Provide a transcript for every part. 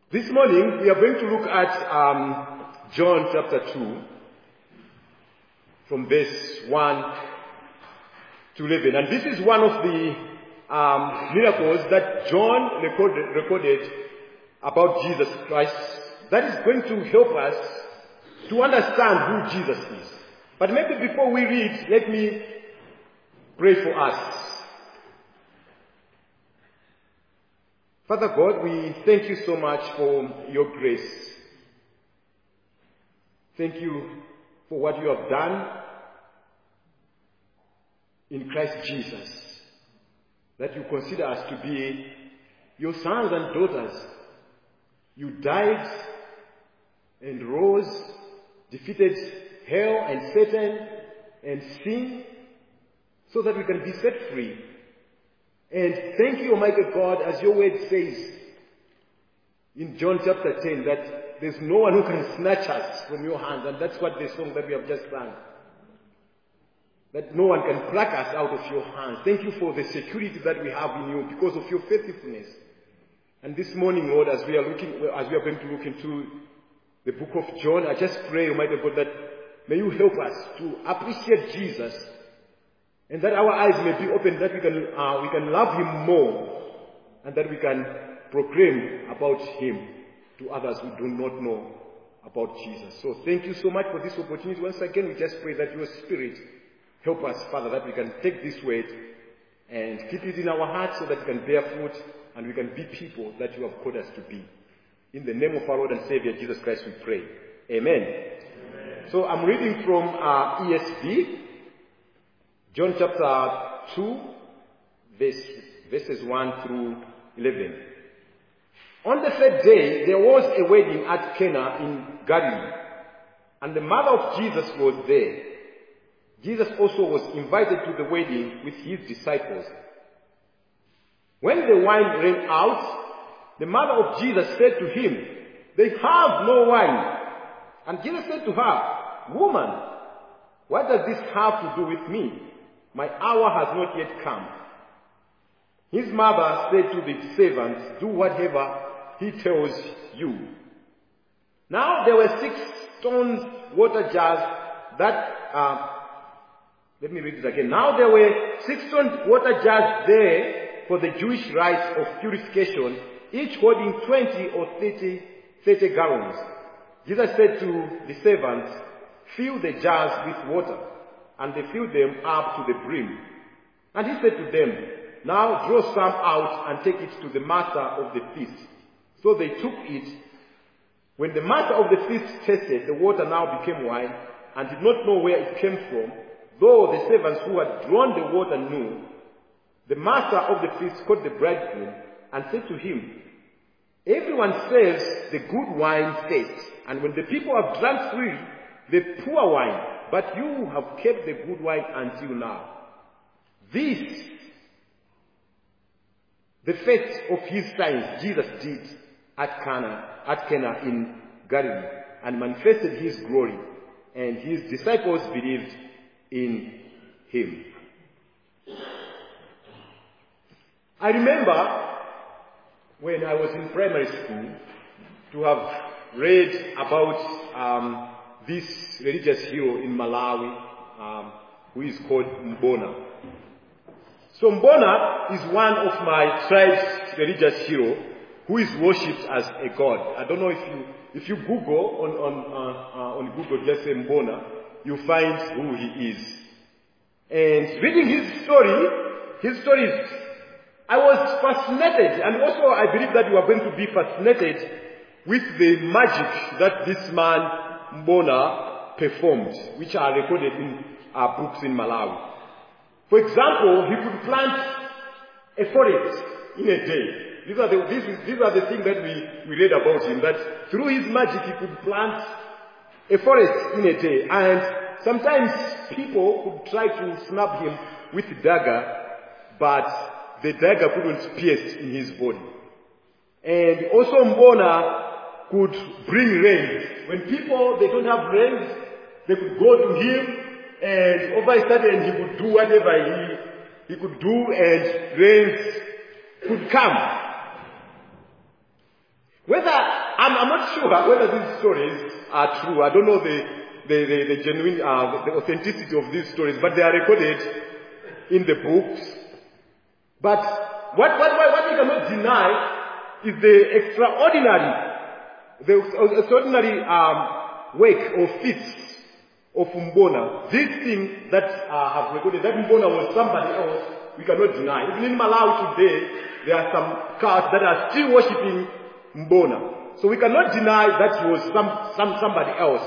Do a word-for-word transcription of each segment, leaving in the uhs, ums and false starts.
This morning we are going to look at um, John chapter two, from verse one to eleven. And this is one of the um, miracles that John recorded, recorded about Jesus Christ that is going to help us to understand who Jesus is. But maybe before we read, let me pray for us. Father God, we thank you so much for your grace. Thank you for what you have done in Christ Jesus, that you consider us to be your sons and daughters. You died and rose, defeated hell and Satan and sin, so that we can be set free. And thank you, Almighty God, as your word says in John chapter ten, that there's no one who can snatch us from your hands. And that's what the song that we have just sung. That no one can pluck us out of your hands. Thank you for the security that we have in you because of your faithfulness. And this morning, Lord, as we are looking, as we are going to look into the book of John, I just pray, Almighty God, that may you help us to appreciate Jesus, and that our eyes may be open, that we can uh, we can love him more, and that we can proclaim about him to others who do not know about Jesus. So thank you so much for this opportunity. Once again, we just pray that your Spirit help us, Father, that we can take this word and keep it in our hearts so that we can bear fruit and we can be people that you have called us to be. In the name of our Lord and Savior, Jesus Christ, we pray. Amen. Amen. So I'm reading from uh, E S V, John chapter two, verse, verses one through eleven. On the third day, there was a wedding at Cana in Galilee, and the mother of Jesus was there. Jesus also was invited to the wedding with his disciples. When the wine ran out, the mother of Jesus said to him, "They have no wine." And Jesus said to her, "Woman, what does this have to do with me? My hour has not yet come." His mother said to the servants, "Do whatever he tells you." Now there were six stone water jars that, uh, let me read it again. Now there were six stone water jars there for the Jewish rites of purification, each holding twenty or thirty, thirty gallons. Jesus said to the servants, "Fill the jars with water." And they filled them up to the brim. And he said to them, "Now draw some out and take it to the master of the feast." So they took it. When the master of the feast tasted, the water now became wine, and did not know where it came from, though the servants who had drawn the water knew. The master of the feast called the bridegroom and said to him, "Everyone serves the good wine first, and when the people have drunk freely, the poor wine. But you have kept the good wine until now." This, the first of his signs, Jesus did at Cana, at Cana in Galilee, and manifested his glory, and his disciples believed in him. I remember when I was in primary school to have read about um, this religious hero in Malawi, um, who is called Mbona. So Mbona is one of my tribe's religious hero, who is worshipped as a god. I don't know if you if you Google on on uh, uh, on Google, just say Mbona, you find who he is. And reading his story, his story is, I was fascinated, and also I believe that you are going to be fascinated with the magic that this man Mbona performed, which are recorded in our books in Malawi. For example, he could plant a forest in a day. These are the, these, these are the things that we, we read about him, that through his magic he could plant a forest in a day. And sometimes people could try to snap him with a dagger, but the dagger couldn't pierce in his body. And also Mbona could bring rain. When people, they don't have rain, they could go to him, and over a sudden he could do whatever he, he could do, and rain could come. Whether I'm, I'm not sure whether these stories are true. I don't know the, the, the, the genuine, uh, the authenticity of these stories, but they are recorded in the books. But what, what, what we cannot deny is the extraordinary, the extraordinary um, work or feats of Mbona. These things that uh, have recorded, that Mbona was somebody else, we cannot deny. Even in Malawi today, there are some cults that are still worshipping Mbona. So we cannot deny that he was some, some somebody else.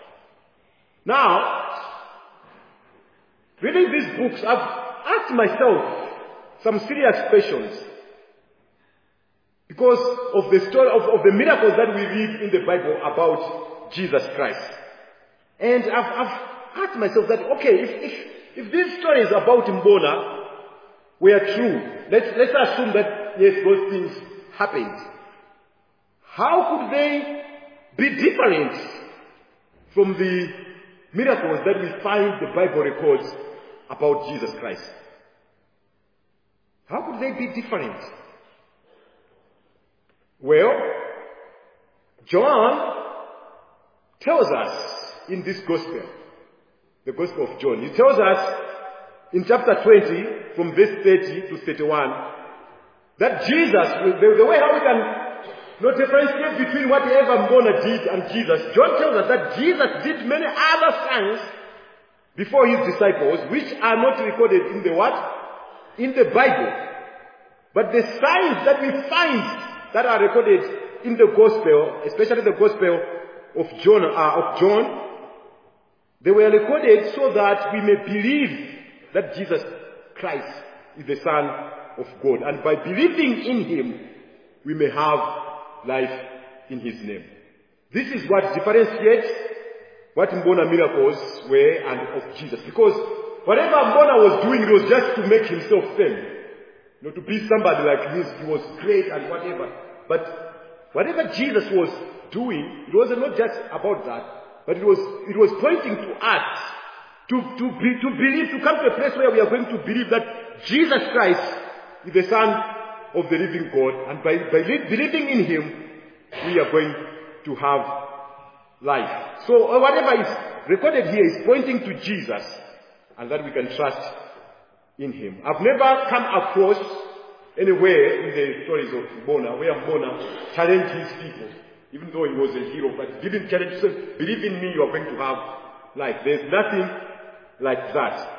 Now, reading these books, I've asked myself some serious questions because of the story of, of the miracles that we read in the Bible about Jesus Christ. And I've, I've asked myself that, okay, if, if, if these stories about Mbona were true, let's, let's assume that, yes, those things happened. How could they be different from the miracles that we find the Bible records about Jesus Christ? How could they be different? Well, John tells us in this gospel, the gospel of John, he tells us in chapter twenty, from verse thirty to thirty-one, that Jesus, the, the way how we can not differentiate between whatever Mbona did and Jesus, John tells us that Jesus did many other signs before his disciples, which are not recorded in the what? In the Bible. But the signs that we find that are recorded in the gospel, especially the gospel of John, uh, of John, they were recorded so that we may believe that Jesus Christ is the Son of God. And by believing in him, we may have life in his name. This is what differentiates what Mbona miracles were and of Jesus. Because whatever Mbona was doing, it was just to make himself famous. You know, to be somebody like this, he was great and whatever. But whatever Jesus was doing, it was not just about that, but it was it was pointing to us to to be, to believe, to come to a place where we are going to believe that Jesus Christ is the Son of the living God, and by, by believing in him, we are going to have life. So whatever is recorded here is pointing to Jesus, and that we can trust in him. I've never come across anywhere in the stories of Mbona where Mbona challenged his people, even though he was a hero, but he didn't challenge him. Believe in me, you are going to have life. There's nothing like that.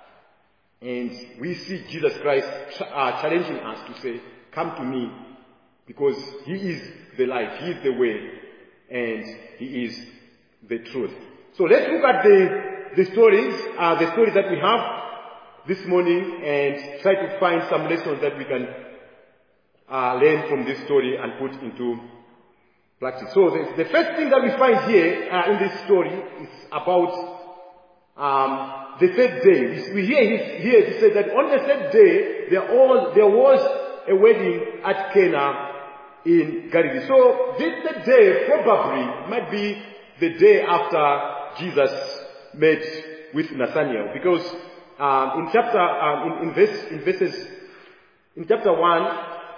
And we see Jesus Christ uh, challenging us to say, come to me, because he is the life, he is the way, and he is the truth. So let's look at the, the stories, uh, the stories that we have this morning, and try to find some lessons that we can uh, learn from this story and put into practice. So the, the first thing that we find here uh, in this story is about um, the third day. We hear his, here he said that on the third day there, all, there was a wedding at Cana in Galilee. So this third day probably might be the day after Jesus met with Nathanael, because um, in chapter um, in, in, verse, in verses in chapter one,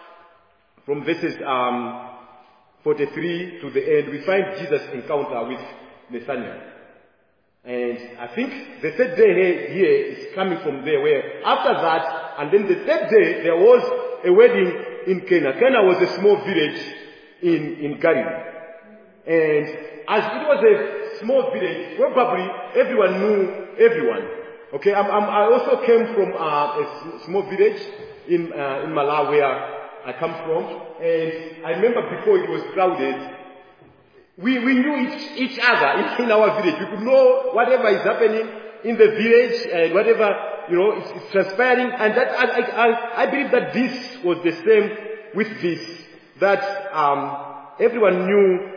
from verses um, forty-three to the end, we find Jesus' encounter with Nathanael. And I think the third day here is coming from there, where after that, and then the third day, there was a wedding in Cana. Cana was a small village in, in Galilee. And as it was a small village, probably everyone knew everyone. Okay, I'm, I'm, I also came from uh, a small village in, uh, in Malawi, where I come from. And I remember before it was crowded, We, we knew each, each other in, in our village. We could know whatever is happening in the village and whatever, you know, it's, it's transpiring. And that, I, I, I believe that this was the same with this. That, um, everyone knew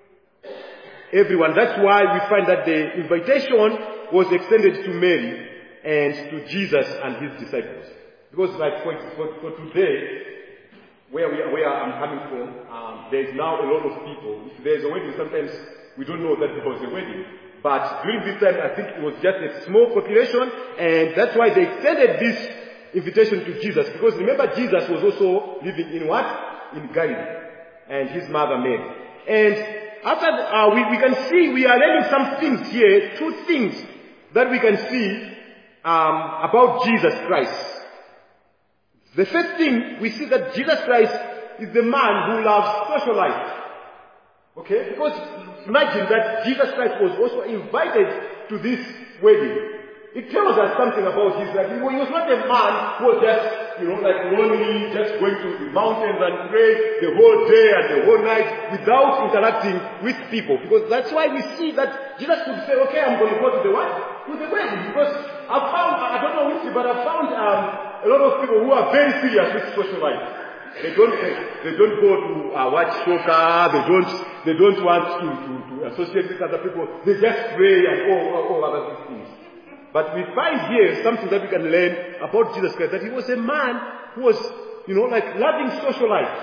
everyone. That's why we find that the invitation was extended to Mary and to Jesus and his disciples. Because like for, for, for today, Where, we, where I'm coming from, um, there's now a lot of people. If there's a wedding, sometimes we don't know that there was a wedding. But during this time, I think it was just a small population, and that's why they extended this invitation to Jesus. Because remember, Jesus was also living in what? In Galilee. And his mother Mary. And after the, uh, we, we can see, we are learning some things here, two things that we can see um, about Jesus Christ. The first thing, we see that Jesus Christ is the man who loves social life. Okay? Because imagine that Jesus Christ was also invited to this wedding. It tells us something about his life. He was not a man who was just, you know, like lonely, just going to the mountains and pray the whole day and the whole night without interacting with people. Because that's why we see that Jesus could say, okay, I'm going to go to the what? To the wedding. Because I found, I don't know which, but I found um, a lot of people who are very serious with social life. They don't, they, they don't go to uh, watch soccer, they don't, they don't want to, to, to associate with other people. They just pray and all, all, all other things. But we find here something that we can learn about Jesus Christ, that he was a man who was, you know, like loving social life.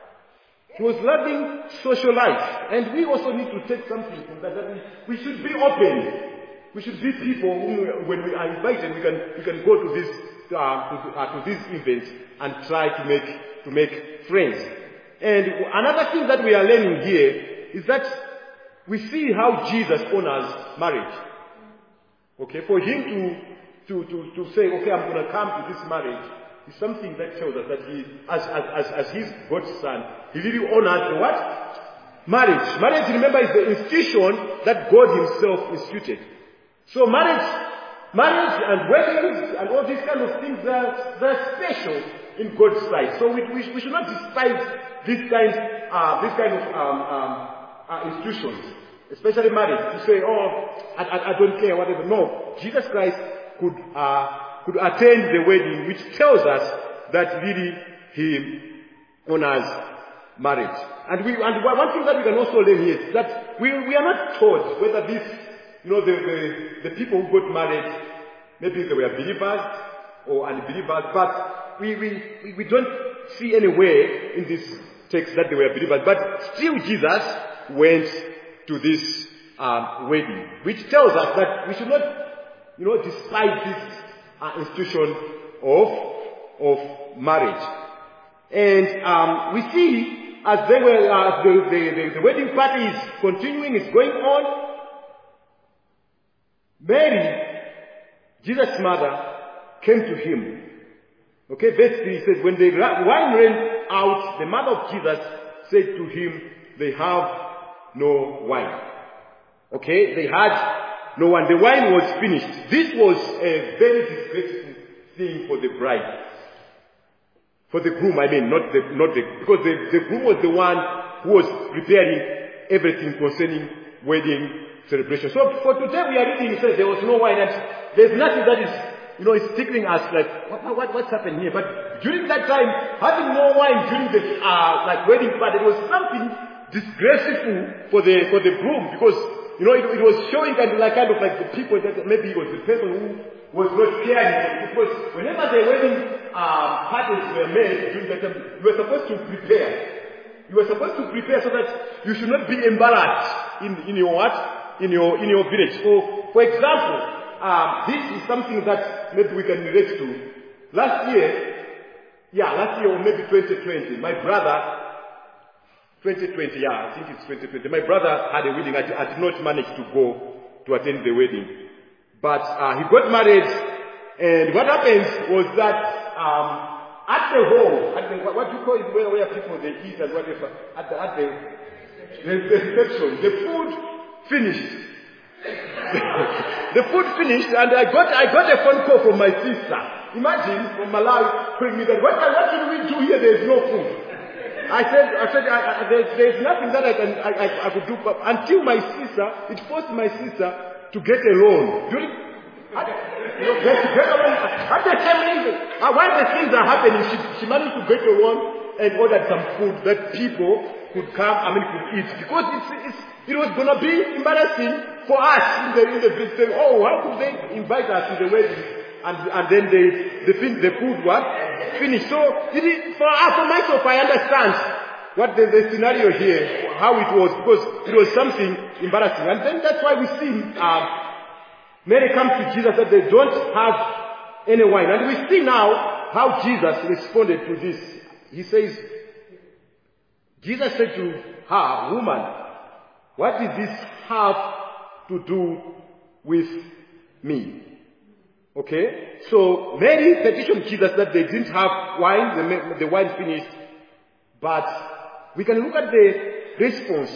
He was loving social life. And we also need to take something from that, that we, we should be open. We should be people who, when we are invited, we can, we can go to this, uh, to, uh, to this event and try to make, to make friends. And another thing that we are learning here is that we see how Jesus honors marriage. Okay, for him to, to, to, to say, okay, I'm going to come to this marriage, is something that shows us that he, as, as, as, as his God's son, he really honored the what? Marriage. Marriage, remember, is the institution that God himself instituted. So marriage, marriage and weddings and all these kind of things, are, they're special in God's sight. So we, we, we should not despise these kinds, uh, these kind of um, um, uh, institutions. Especially marriage, to say, oh, I, I, I don't care, whatever. No, Jesus Christ could uh, could attend the wedding, which tells us that really he honors marriage. And we and one thing that we can also learn here is that we we are not told whether this, you know, the the, the people who got married, maybe they were believers or unbelievers, but we we we don't see anywhere in this text that they were believers. But still, Jesus went to this um, wedding, which tells us that we should not, you know, despise this uh, institution of of marriage. And um, we see as they were, uh, the, the, the, the wedding party is continuing, is going on. Mary, Jesus' mother, came to him. Okay, verse three says, when the wine ran out, the mother of Jesus said to him, they have no wine. Okay, they had no wine. The wine was finished. This was a very disgraceful thing for the bride. For the groom, I mean, not the, not the, because the, the groom was the one who was preparing everything concerning wedding celebration. So for today we are reading, it says there was no wine, and there's nothing that is, you know, it's tickling us like, what, what, what's happened here? But during that time, having no wine during the, uh, like wedding party, it was something disgraceful for the for the groom, because you know it, it was showing kind of like kind of like the people that maybe it was the person who was not caring, because whenever the wedding uh, parties were made during that time, you were supposed to prepare. You were supposed to prepare so that you should not be embarrassed in in your what in your in your village. So, for example, um, this is something that maybe we can relate to. Last year, yeah, last year or maybe twenty twenty, my brother. twenty twenty, yeah, I think it's twenty twenty. My brother had a wedding. I, I did not manage to go to attend the wedding. But uh, he got married, and what happened was that um, at the home, at the, what, what you call it, where, where people they eat and whatever, at the, at the, the, the reception, the food finished. The food finished, and I got I got a phone call from my sister. Imagine, from Malawi, telling me that, what, what should we do here? There is no food. I said, I said, I, I, there's, there's nothing that I can, I, I, I could do, but until my sister, it forced my sister to get a loan. During, at, you know, get, get a loan. At the time, uh, while the things are happening, she, she managed to get a loan and ordered some food that people could come, I mean, could eat. Because it's, it's, it was going to be embarrassing for us in the, in the village, saying, oh, how could they invite us to the wedding? And, and then the, the, the food was finished. So, it is, for, uh, for myself, I understand what the, the scenario here, how it was, because it was something embarrassing. And then that's why we see uh, Mary come to Jesus that they don't have any wine. And we see now how Jesus responded to this. He says, Jesus said to her, "Woman, what does this have to do with me?" Okay? So Mary petitioned Jesus that they didn't have wine, the, the wine finished. But we can look at the response.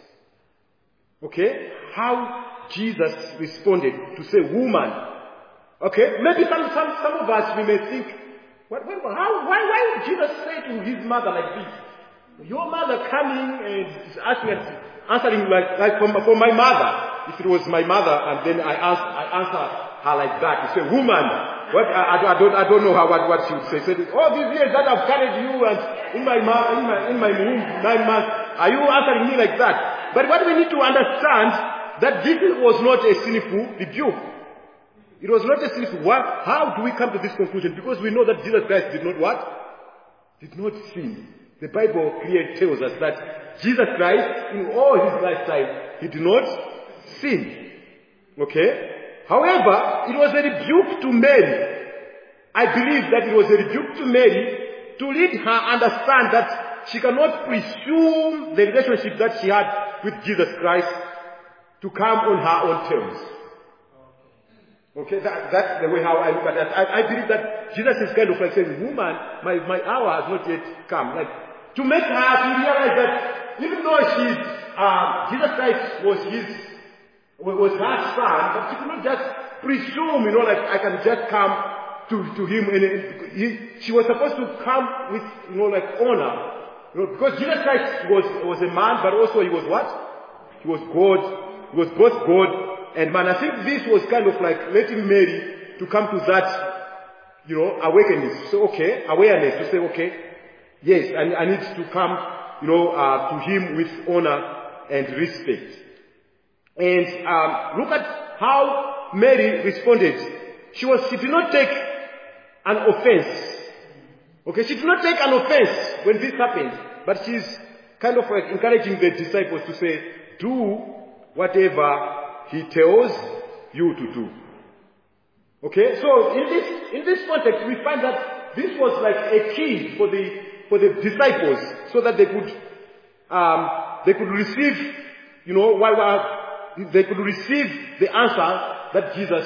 Okay? How Jesus responded to say, "Woman." Okay? Maybe some, some, some of us, we may think, what, what, how, why, why would Jesus say to his mother like this? Your mother coming and asking, answering like, like for, for my mother. If it was my mother, and then I ask, I answer her like that. You say, "Woman." What, I, I, I don't, I don't know how, what, what she would say. Say, "All these years that I've carried you and in my, in my, in my womb, nine months, are you answering me like that?" But what we need to understand, that this was not a sinful rebuke. It was not a sinful. What? How do we come to this conclusion? Because we know that Jesus Christ did not what? Did not sin. The Bible clearly tells us that Jesus Christ, in all his lifetime, he did not sin. Okay? However, it was a rebuke to Mary. I believe that it was a rebuke to Mary to lead her understand that she cannot presume the relationship that she had with Jesus Christ to come on her own terms. Okay, that, that's the way how I look at that. I, I believe that Jesus is kind of like saying, "Woman, my, my hour has not yet come." Like, to make her to realize that even though she's, uh, Jesus Christ was his, was her son, but she could not just presume, you know, like I can just come to, to him. And he, she was supposed to come with, you know, like honor. You know, because Jesus Christ was, was a man, but also he was what? He was God. He was both God and man. I think this was kind of like letting Mary to come to that, you know, awakening. So, okay, awareness to say, okay, yes, I, I need to come, you know, uh, to him with honor and respect. And um, look at how Mary responded. She was, she did not take an offense. Okay, she did not take an offense when this happened, but she's kind of like encouraging the disciples to say, "Do whatever he tells you to do." Okay, so in this in this context, we find that this was like a key for the for the disciples, so that they could um, they could receive, you know, while uh, they could receive the answer that Jesus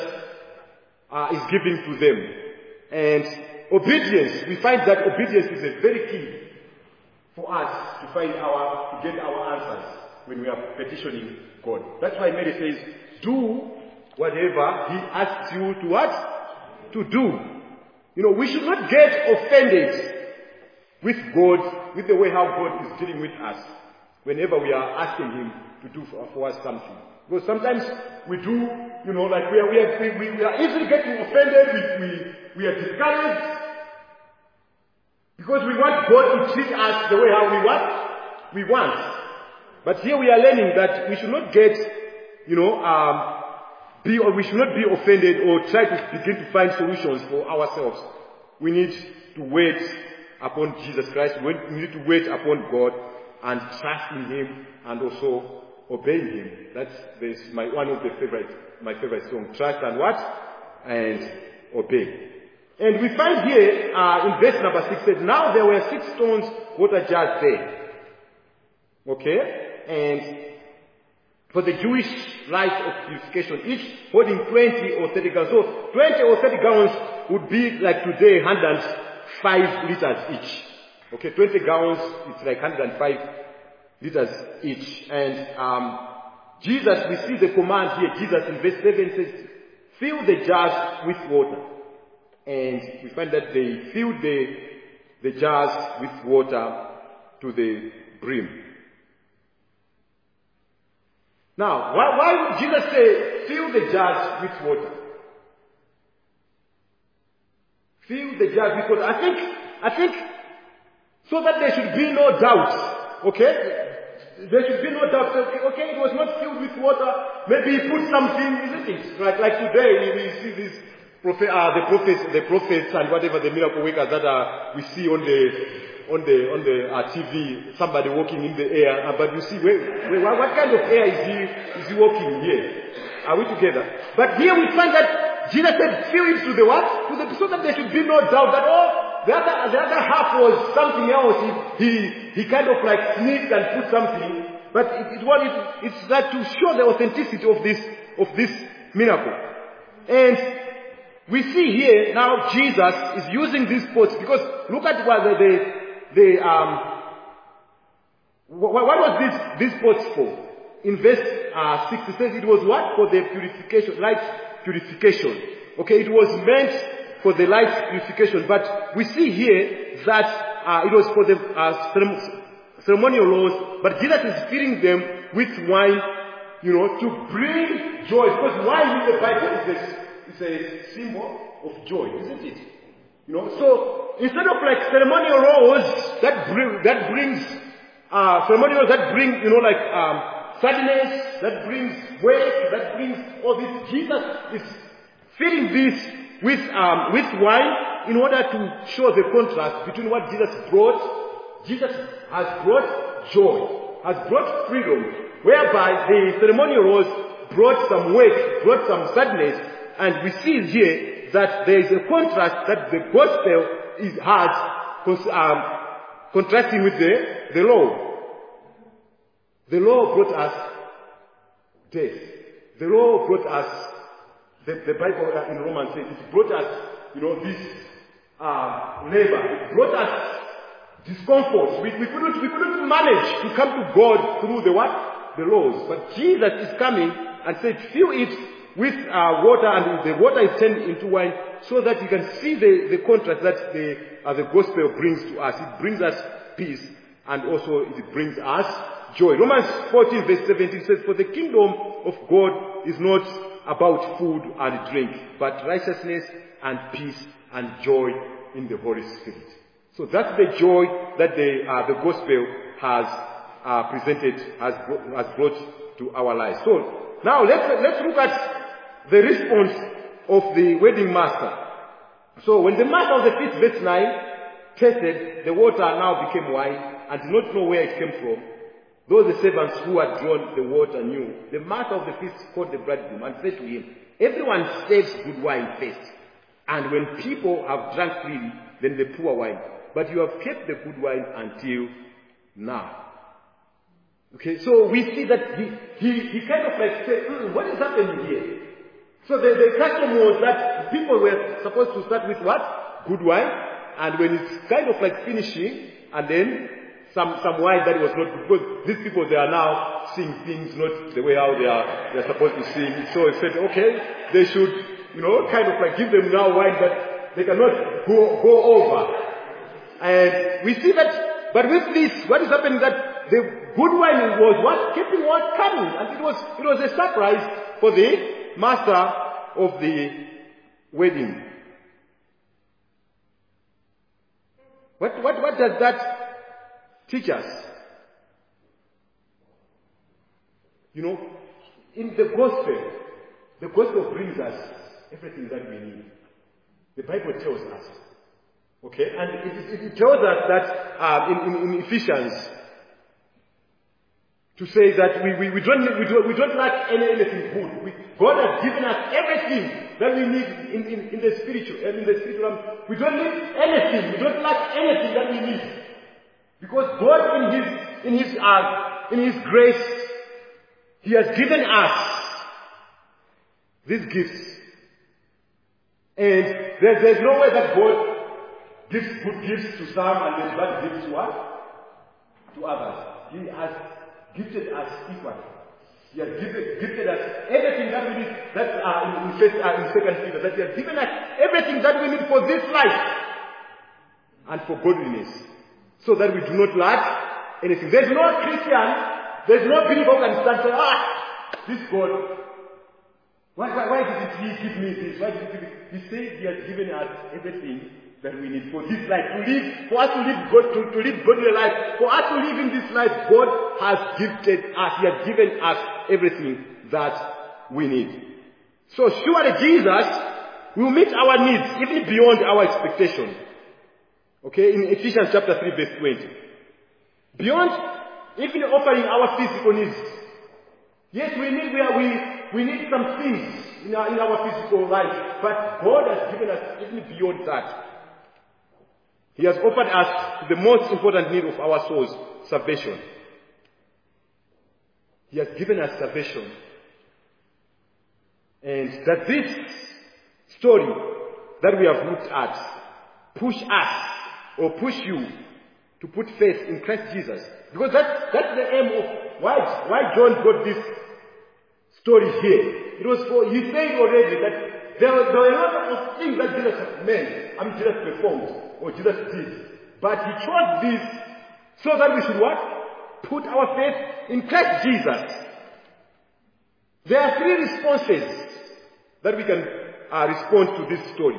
uh, is giving to them. And obedience, we find that obedience is a very key for us to find our to get our answers when we are petitioning God. That's why Mary says, "Do whatever he asks you to what? To do." You know, we should not get offended with God, with the way how God is dealing with us, whenever we are asking him to do for, for us something. Because sometimes we do, you know, like we are, we are, we, we are easily getting offended, we, we, we are discouraged, because we want God to treat us the way how we want, we want. But here we are learning that we should not get, you know, um, be, or we should not be offended or try to begin to find solutions for ourselves. We need to wait upon Jesus Christ. We need to wait upon God and trust in him and also obey him. That's this, my, one of the favorite, my favorite song. Trust and what? And obey. And we find here, uh, in verse number six, said, "Now there were six stones water jars there." Okay? And for the Jewish rite of purification, each holding twenty or thirty gallons. So twenty or thirty gallons would be like today one hundred five liters each. Okay, twenty gallons, it's like one hundred five liters each. And um, Jesus, we see the command here. Jesus in verse seven says, "Fill the jars with water." And we find that they filled the, the jars with water to the brim. Now, why, why would Jesus say, "Fill the jars with water"? Fill the jars with water. I think, I think, so that there should be no doubt. Okay? There should be no doubt. Okay, it was not filled with water. Maybe he put something, isn't it? Like, like today, we, we see this prophet, uh, the prophets, the prophets and whatever the miracle workers that uh, we see on the on the on the uh, T V, somebody walking in the air, uh, but you see, wait, wait, what kind of air is he is he walking here? Are we together? But here we find that Jesus said, "Fill it to the what? To the, so that there should be no doubt that, oh, the other, the other half was something else. He, he, he kind of like sneaked and put something. But it, it, what it, it's that to show the authenticity of this, of this miracle. And we see here now Jesus is using these pots because look at what the, the, the um, what, what was this, these pots for? In verse uh, six it says it was what? For the purification, light purification. Okay, it was meant for the light purification. But we see here that uh, it was for the uh, ceremonial laws, but Jesus is filling them with wine, you know, to bring joy. Because wine in the Bible is a, is a symbol of joy, isn't it? You know, so instead of like ceremonial laws that bring, that brings, uh, ceremonial that bring, you know, like, um, sadness, that brings weight, that brings all this, Jesus is filling this with, um, with wine in order to show the contrast between what Jesus brought. Jesus has brought joy, has brought freedom, whereby the ceremonial laws brought some weight, brought some sadness, and we see here that there is a contrast that the gospel is, has, um, contrasting with the, the law. The law brought us death. The law brought us, the, the Bible in Romans says, it brought us, you know, this uh, labor. It brought us discomfort. We, we, couldn't, we couldn't manage to come to God through the what? The laws. But Jesus is coming and said, fill it with uh, water, and the water is turned into wine, so that you can see the, the contrast that the, uh, the gospel brings to us. It brings us peace, and also it brings us joy. Romans fourteen verse seventeen says, for the kingdom of God is not about food and drink, but righteousness and peace and joy in the Holy Spirit. So that's the joy that the, uh, the gospel has uh, presented, has, has brought to our lives. So now let's, let's look at the response of the wedding master. So when the master of the feast, verse nine, tasted, the water now became wine, and did not know where it came from, though the servants who had drawn the water knew, the master of the feast called the bridegroom and said to him, everyone saves good wine first, and when people have drunk freely, then they pour wine. But you have kept the good wine until now. Okay, so we see that he, he, he kind of like said, mm, what is happening here? So the, the custom was that people were supposed to start with what? Good wine, and when it's kind of like finishing, and then Some, some wine that was not good, because these people, they are now seeing things not the way how they are, they are supposed to sing. So he said, okay, they should, you know, kind of like give them now wine that they cannot go, go over. And we see that, but with this, what is happening that the good wine was what? Keeping what? Coming. And it was, it was a surprise for the master of the wedding. What, what, what does that teach us? You know, in the gospel, the gospel brings us everything that we need. The Bible tells us. Okay? And it, it, it tells us that um, in, in, in Ephesians, to say that we, we, we, don't, we, don't, we don't lack any, anything good. We, God has given us everything that we need in, in, in the spiritual, and in the spiritual realm. We don't need anything. We don't lack anything that we need. Because God in His, in His, uh, in His grace, He has given us these gifts. And there, there's no way that God gives good gifts to some and then bad gifts to what? To others. He has gifted us equally. He has gifted, gifted us everything that we need. That's uh, in, in, first, uh, in Second Peter. That He has given us everything that we need for this life and for godliness, so that we do not lack anything. There's no Christian, there's no believer who can stand and say, ah, this God, why, why, why did He give me this? Why did He give me? He said He has given us everything that we need for this life, to live, for us to live God, to, to live godly life, for us to live in this life. God has gifted us. He has given us everything that we need. So surely Jesus will meet our needs even beyond our expectation. Okay, in Ephesians chapter three verse twenty. Beyond even offering our physical needs. Yes, we need, we, are, we, we need some things in our, in our physical life, but God has given us even beyond that. He has offered us the most important need of our souls, salvation. He has given us salvation. And that this story that we have looked at push us or push you to put faith in Christ Jesus. Because that's, that's the aim of why, why John got this story here. It was for, he said already that there were, there were a lot of things that Jesus meant, I mean Jesus performed, or Jesus did. But he chose this so that we should what? Put our faith in Christ Jesus. There are three responses that we can uh, respond to this story.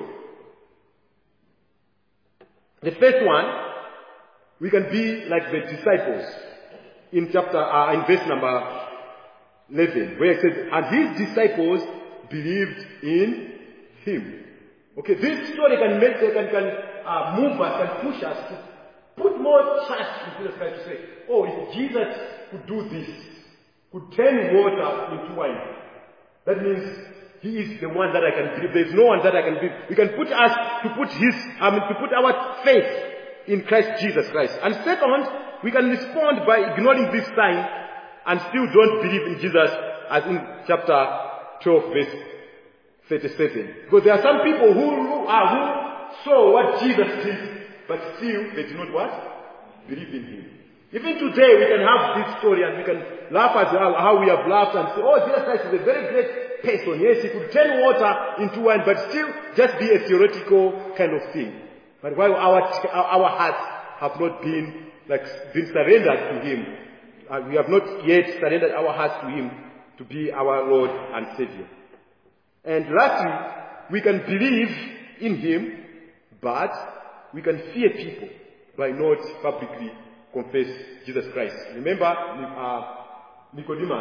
The first one, we can be like the disciples in chapter, uh, in verse number eleven, where it says, and his disciples believed in him. Okay, this story can make, can, can uh, move us, can push us to put more trust in Jesus Christ, to say, oh, if Jesus could do this, could turn water into wine, that means he is the one that I can believe. There is no one that I can believe. We can put us to put his, I mean, to put our faith in Christ Jesus Christ. And second, we can respond by ignoring this sign and still don't believe in Jesus, as in chapter twelve, verse thirty-seven. Because there are some people who, who, are, who saw what Jesus did, but still they do not what? Believe in him. Even today we can have this story and we can laugh at how, how we have laughed and say, oh, Jesus Christ is a very great person. Yes, he could turn water into wine, but still just be a theoretical kind of thing. But while our, our hearts have not been, like, been surrendered to him, uh, we have not yet surrendered our hearts to him to be our Lord and Savior. And lastly, we can believe in him, but we can fear people by not publicly confess Jesus Christ. Remember uh, Nicodemus.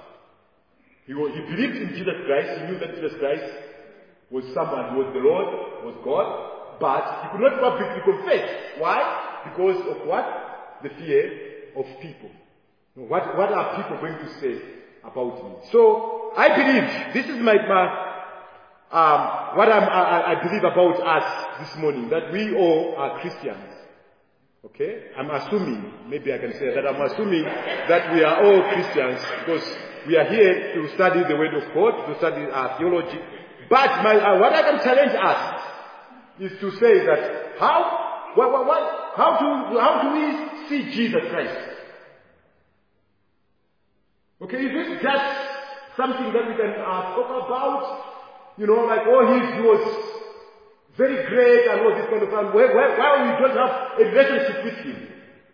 He, was, he believed in Jesus Christ. He knew that Jesus Christ was someone who was the Lord, was God, but he could not publicly confess. Why? Because of what? The fear of people. What, what are people going to say about me? So, I believe, this is my, my um, what I'm, I, I believe about us this morning, that we all are Christians. Okay? I'm assuming, maybe I can say that I'm assuming that we are all Christians because we are here to study the Word of God, to study our theology. But my, uh, what I can challenge us is to say that how, what, what, what, how do, how do we see Jesus Christ? Okay, is it just something that we can uh, talk about? You know, like, oh, he was very great and all this kind of thing. Why, why, why we don't have a relationship with him?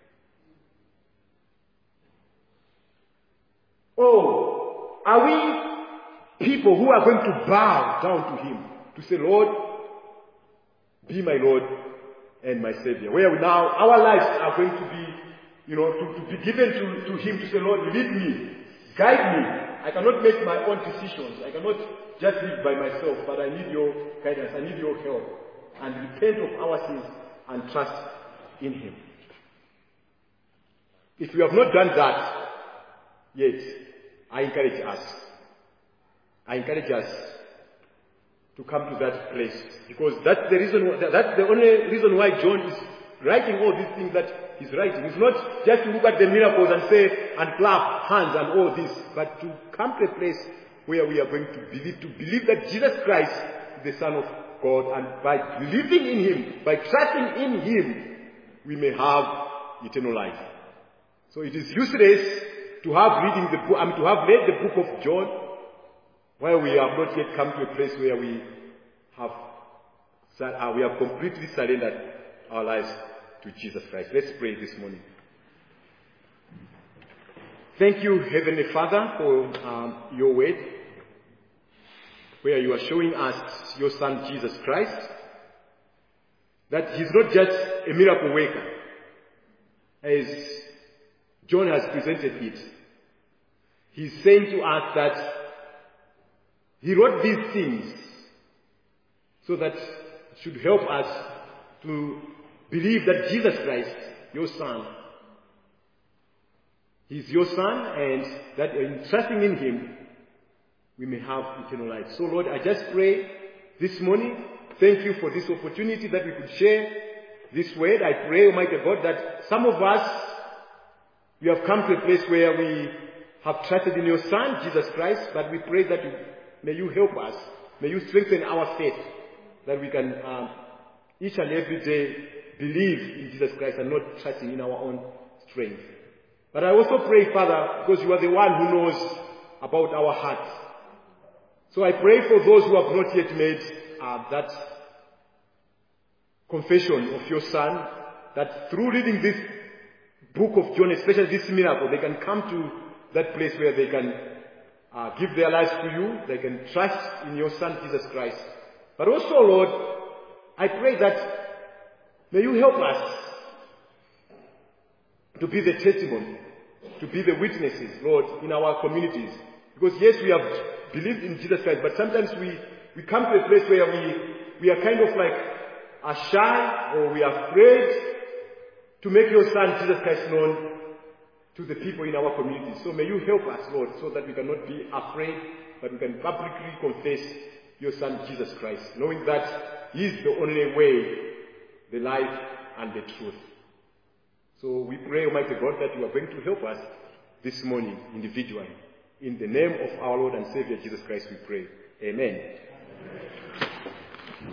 Oh, are we people who are going to bow down to him to say, Lord, be my Lord and my Savior? Where we now, our lives are going to be, you know, to, to be given to, to him to say, Lord, lead me, guide me. I cannot make my own decisions. I cannot just live by myself, but I need your guidance. I need your help. And repent of our sins and trust in him. If we have not done that yet, I encourage us. I encourage us to come to that place. Because that's the reason, that's the only reason why John is writing all these things that he's writing. It's not just to look at the miracles and say, and clap hands and all this, but to come to a place where we are going to believe, to believe that Jesus Christ is the Son of God, and by believing in him, by trusting in him, we may have eternal life. So it is useless to have reading the book, I mean to have read the book of John, while we have not yet come to a place where we have uh, we have completely surrendered our lives to Jesus Christ. Let's pray this morning. Thank you, Heavenly Father, for um, your word, where you are showing us your Son, Jesus Christ, that he's not just a miracle worker, as John has presented it. He's saying to us that he wrote these things so that it should help us to believe that Jesus Christ, your Son, he's your Son, and that in trusting in him, we may have eternal life. So Lord, I just pray this morning, thank you for this opportunity that we could share this word. I pray, Almighty God, that some of us, we have come to a place where we have trusted in your Son, Jesus Christ, but we pray that you, may you help us. May you strengthen our faith, that we can um, each and every day believe in Jesus Christ and not trusting in our own strength. But I also pray, Father, because you are the one who knows about our hearts. So I pray for those who have not yet made uh, that confession of your Son, that through reading this book of John, especially this miracle, they can come to that place where they can uh, give their lives to you, they can trust in your Son, Jesus Christ. But also, Lord, I pray that may you help us to be the testimony, to be the witnesses, Lord, in our communities. Because yes, we have believed in Jesus Christ, but sometimes we, we come to a place where we, we are kind of like are shy or we are afraid to make your Son, Jesus Christ, known to the people in our communities. So may you help us, Lord, so that we cannot be afraid, but we can publicly confess your Son, Jesus Christ, knowing that He is the only way, the life, and the truth. So we pray, Almighty God, that you are going to help us this morning individually. In the name of our Lord and Savior Jesus Christ we pray. Amen. Amen.